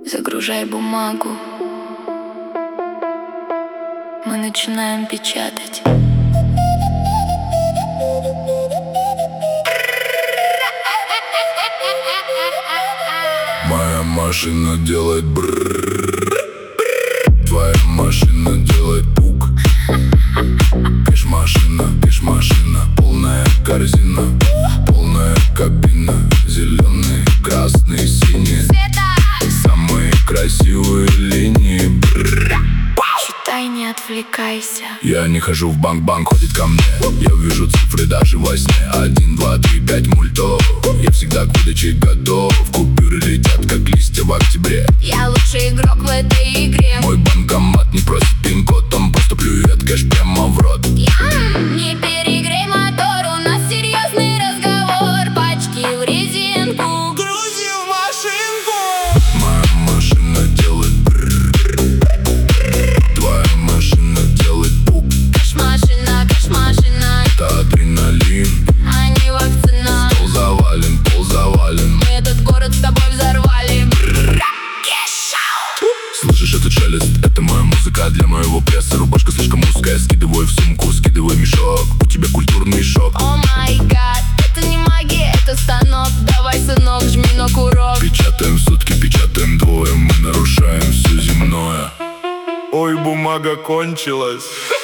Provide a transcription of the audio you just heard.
Загружай бумагу. Мы начинаем печатать. Моя машина делает брррр. Твоя машина делает пук. Кэш-машина, полная корзина, полная кабина. Зеленый, красный, синий, самые красивые линии. Брррр. Считай, не отвлекайся. Я не хожу в банк, ходит ко мне. Я вижу цифры даже во сне. 1, 2, 3, 5 мультов. Я всегда к выдаче готов. Купюры летят, как листья в октябре. Я лучший игрок в этой игре. Мой банкомат не просит пин-код, он просто плюет кэш прямо в рот. Не перегрей мотор, у нас серьезный разговор. Пачки в резинку, грузи в машинку. Моя машина делает брррр. Твоя машина делает пук. Кэш-машина, это адреналин. а не вакцина. Пол завален. Мы этот город с тобой взорвали. Слышишь этот шелест? Это моя музыка для моего пресса. Рубашка слишком узкая, скидывай в сумку, скидывай мешок. У тебя культурный шок. О май гад, это не магия, это станок. Давай, сынок, жми на курок. Печатаем сутки, печатаем двое. Мы нарушаем все земное. Ой, бумага кончилась.